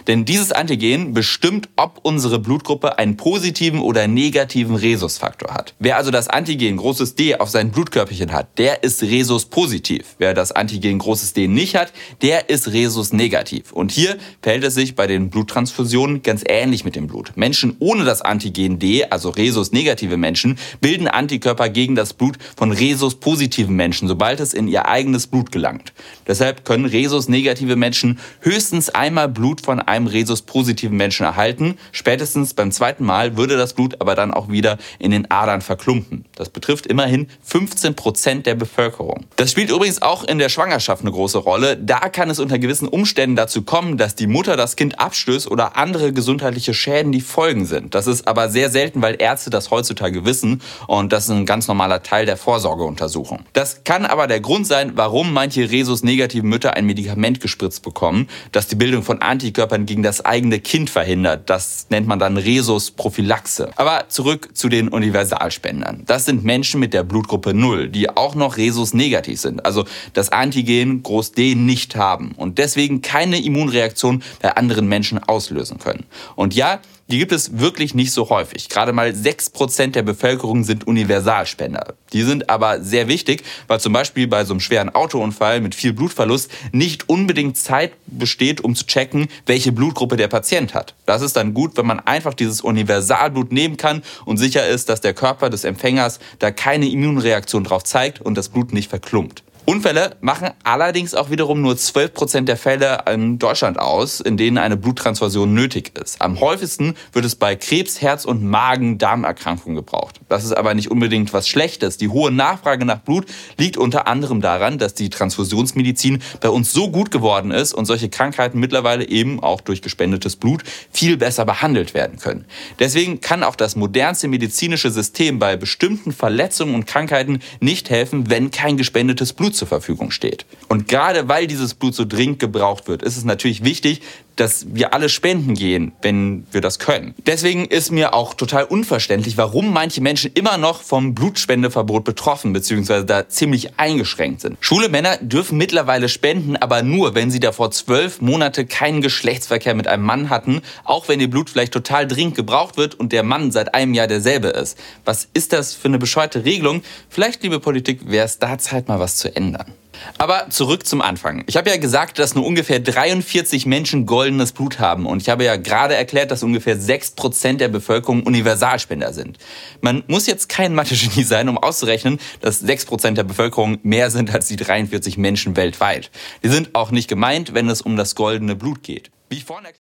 Denn dieses Antigen bestimmt, ob unsere Blutgruppe einen positiven oder negativen Rhesusfaktor hat. Wer also das Antigen großes D auf seinen Blutkörperchen hat, der ist Rhesus-positiv. Wer das Antigen großes D nicht hat, der ist Rhesus-negativ. Und hier verhält es sich bei den Bluttransfusionen ganz ähnlich mit dem Blut. Menschen ohne das Antigen D, also Rhesus-negative Menschen, bilden Antikörper gegen das Blut von Rhesus-positiven Menschen, sobald es in ihr eigenes Blut gelangt. Deshalb können Rhesus-negative Menschen höchstens einmal Blut von einem Rhesus-positiven Menschen erhalten. Spätestens beim zweiten Mal würde das Blut aber dann auch wieder in den Adern verklumpen. Das betrifft immerhin 15% der Bevölkerung. Das spielt übrigens auch in der Schwangerschaft eine große Rolle. Da kann es unter gewissen Umständen dazu kommen, dass die Mutter das Kind abstößt oder andere gesundheitliche Schäden die Folgen sind. Das ist aber sehr selten, weil Ärzte das heutzutage wissen und das ist ein ganz normaler Teil der Vorsorgeuntersuchung. Das kann aber der Grund sein, warum manche Rhesus-negativen Mütter ein Medikament gespritzt bekommen, das die Bildung von Antikörpern gegen das eigene Kind verhindert. Das nennt man dann Rhesus-Prophylaxe. Aber zurück zu den Universalspendern. Das sind Menschen mit der Blutgruppe 0, die auch noch Rhesus-negativ sind, also das Antigen groß D nicht haben und deswegen keine Immunreaktion bei anderen Menschen auslösen können. Und ja, die gibt es wirklich nicht so häufig. Gerade mal 6% der Bevölkerung sind Universalspender. Die sind aber sehr wichtig, weil zum Beispiel bei so einem schweren Autounfall mit viel Blutverlust nicht unbedingt Zeit besteht, um zu checken, welche Blutgruppe der Patient hat. Das ist dann gut, wenn man einfach dieses Universalblut nehmen kann und sicher ist, dass der Körper des Empfängers da keine Immunreaktion drauf zeigt und das Blut nicht verklumpt. Unfälle machen allerdings auch wiederum nur 12% der Fälle in Deutschland aus, in denen eine Bluttransfusion nötig ist. Am häufigsten wird es bei Krebs-, Herz- und Magen-Darm-Erkrankungen gebraucht. Das ist aber nicht unbedingt was Schlechtes. Die hohe Nachfrage nach Blut liegt unter anderem daran, dass die Transfusionsmedizin bei uns so gut geworden ist und solche Krankheiten mittlerweile eben auch durch gespendetes Blut viel besser behandelt werden können. Deswegen kann auch das modernste medizinische System bei bestimmten Verletzungen und Krankheiten nicht helfen, wenn kein gespendetes Blut zur Verfügung steht. Und gerade weil dieses Blut so dringend gebraucht wird, ist es natürlich wichtig, dass wir alle spenden gehen, wenn wir das können. Deswegen ist mir auch total unverständlich, warum manche Menschen immer noch vom Blutspendeverbot betroffen bzw. da ziemlich eingeschränkt sind. Schwule Männer dürfen mittlerweile spenden, aber nur, wenn sie davor 12 Monate keinen Geschlechtsverkehr mit einem Mann hatten, auch wenn ihr Blut vielleicht total dringend gebraucht wird und der Mann seit einem Jahr derselbe ist. Was ist das für eine bescheuerte Regelung? Vielleicht, liebe Politik, wäre es da Zeit, mal was zu ändern. Aber zurück zum Anfang. Ich habe ja gesagt, dass nur ungefähr 43 Menschen goldenes Blut haben. Und ich habe ja gerade erklärt, dass ungefähr 6% der Bevölkerung Universalspender sind. Man muss jetzt kein Mathe-Genie sein, um auszurechnen, dass 6% der Bevölkerung mehr sind als die 43 Menschen weltweit. Die sind auch nicht gemeint, wenn es um das goldene Blut geht. Wie ich vorhin